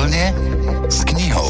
vlne s knihou.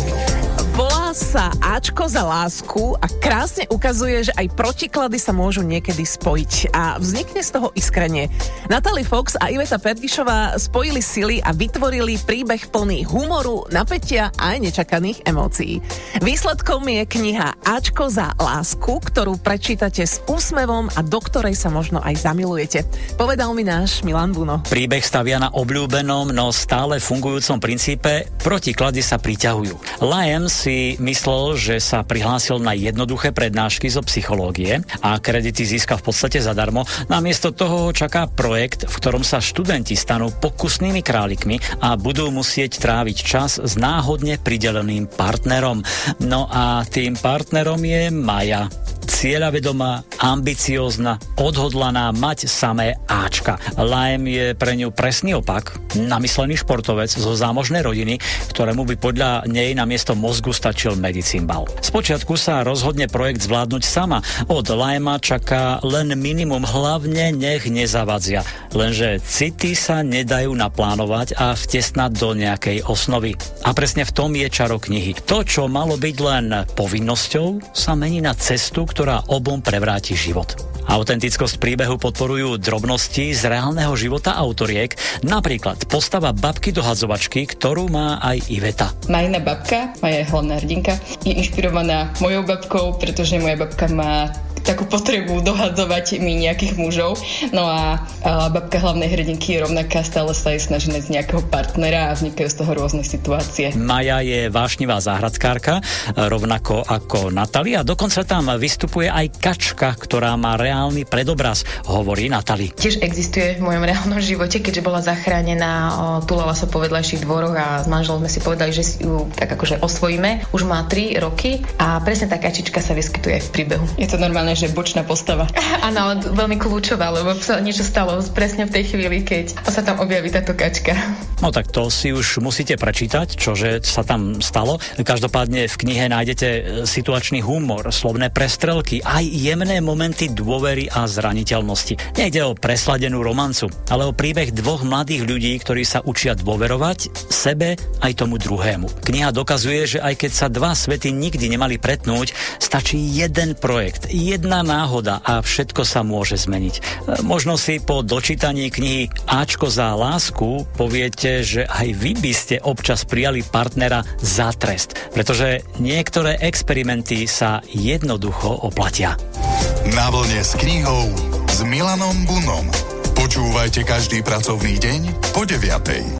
Volá sa Ačko za lásku a krásne ukazuje, že aj protiklady sa môžu niekedy spojiť a vznikne z toho iskrenie. Natalie Fox a Iveta Perdišová spojili sily a vytvorili príbeh plný humoru, napätia a aj nečakaných emócií. Výsledkom je kniha Ačko za lásku, ktorú prečítate s úsmevom a do ktorej sa možno aj zamilujete. Povedal mi náš Milan Buno. Príbeh stavia na obľúbenom, no stále fungujúcom princípe protiklady sa priťahujú. Liam si myslel, že sa prihlásil na jednoduché prednášky zo psychológie a kredity získa v podstate zadarmo. Namiesto toho čaká projekt, v ktorom sa študenti stanú pokusnými králikmi a budú musieť tráviť čas s náhodne prideleným partnerom. No a tým partnerom je Maja. Cieľavedomá, ambiciózna, odhodlaná mať samé Ačka. Liam je pre ňu presný opak, namyslený športovec zo zámožnej rodiny, ktorému by podľa nej namiesto mozgu stačil medicimbal. Spočiatku sa rozhodne projekt zvládnuť sama. Od Liama čaká len minimum, hlavne nech nezavadzia. Lenže city sa nedajú naplánovať a vtesnať do nejakej osnovy. A presne v tom je čaro knihy. To, čo malo byť len povinnosťou, sa mení na cestu, ktorá obom prevráti život. Autentickosť príbehu podporujú drobnosti z reálneho života autoriek, napríklad postava babky dohadzovačky, ktorú má aj Iveta. Majina babka, moja hlavná hrdinka, je inšpirovaná mojou babkou, pretože moja babka má takú potrebu dohadzovať mi nejakých mužov. No a babka hlavnej hrdinky je rovnaká, stále sa jej snaží nájsť nejakého partnera a vznikajú z toho rôzne situácie. Maja je vášnivá záhradkárka, rovnako ako Natalia. Dokonca tam vystupuje aj kačka, ktorá má reálny predobraz, hovorí Natalie. Tiež existuje v mojom reálnom živote, keďže bola zachránená, tulala sa po vedľajších dvoroch a s manželom sme si povedali, že si ju tak akože osvojíme. Už má 3 roky a presne tá kačička sa vyskytuje v príbehu. Je to normálne, že bočná postava. Áno, ale veľmi kľúčová, lebo sa niečo stalo presne v tej chvíli, keď sa tam objaví táto kačka. No tak to si už musíte prečítať, čože sa tam stalo. Každopádne v knihe nájdete situačný humor, slovné prestrelky, aj jemné momenty dôvery a zraniteľnosti. Nejde o presladenú romancu, ale o príbeh 2 mladých ľudí, ktorí sa učia dôverovať sebe aj tomu druhému. Kniha dokazuje, že aj keď sa 2 svety nikdy nemali pretnúť, stačí jeden projekt, jedna náhoda a všetko sa môže zmeniť. Možno si po dočítaní knihy Ačko za lásku poviete, že aj vy by ste občas prijali partnera za trest, pretože niektoré experimenty sa jednoducho oplatia. Na vlne s knihou s Milanom Bunom. Počúvajte každý pracovný deň po 9:00.